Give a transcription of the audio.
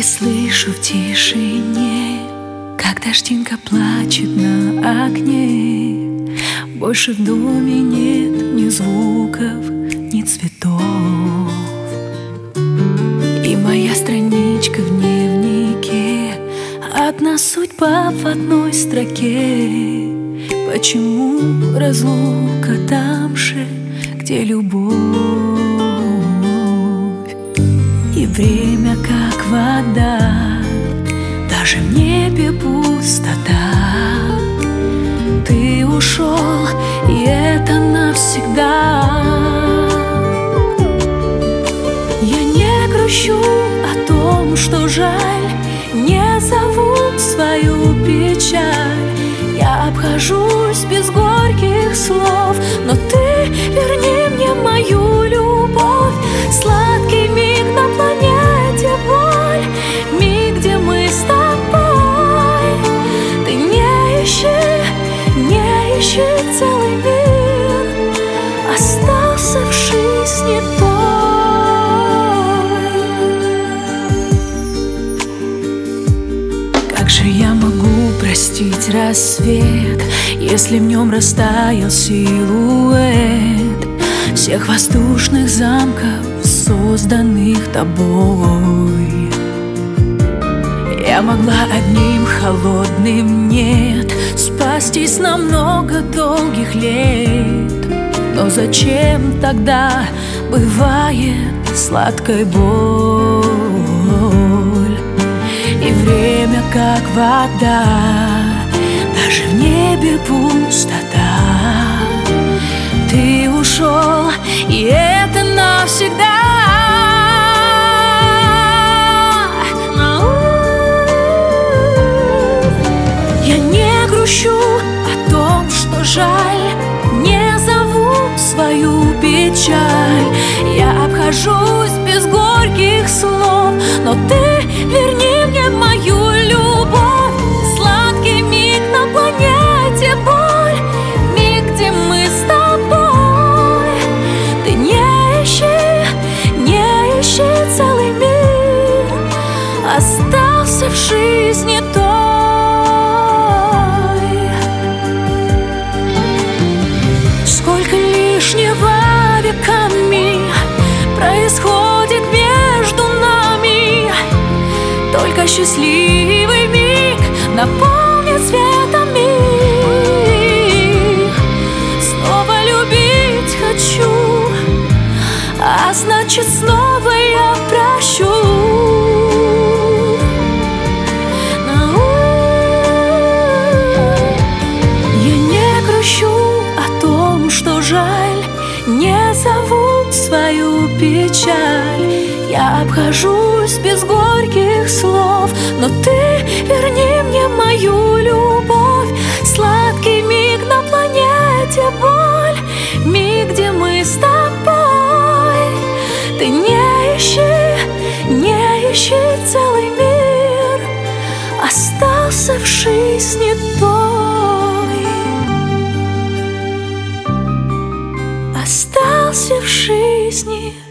слышу в тишине, как дождинка плачет на окне. Больше в доме нет ни звуков, ни цветов. И моя страничка в дневнике, одна судьба в одной строке. Почему разлука там же, где любовь? И время как вода, даже в небе пустота. Ты ушел, и это навсегда. Я не грущу о том, что жаль, не зову свою печаль. Я обхожусь без горьких слов, но ты верни мне мою любовь. Сладкий миг на планете боль, миг, где мы с тобой. Ты не ищи целый мир, остался в жизни той. Как же я могу простить рассвет, если в нем растаял силуэт всех воздушных замков, созданных тобой? Я могла одним холодным «нет» спастись на много долгих лет. Но зачем тогда бывает сладкая боль? И время как вода, даже в небе пустота. Ты ушел, и это навсегда. Я не грущу о том, что жаль, не зову свою печаль. Я обхожусь без горьких слов, но ты верни мне мою любовь. Сладкий миг на планете боль, миг, где мы с тобой. Ты не ищи целый мир, остался в жизни той. Сколько лишнего веками происходит между нами, только счастливый миг наполнит светом мир. Снова любить хочу, а значит снова я прощу. Я не грущу о том, что жаль, не зову свою печаль. Я обхожусь без горьких слов, но ты верни мне мою любовь. Сладкий миг на планете боль, миг, где мы с тобой. Ты не ищи целый мир, остался в жизни той. Остался в жизни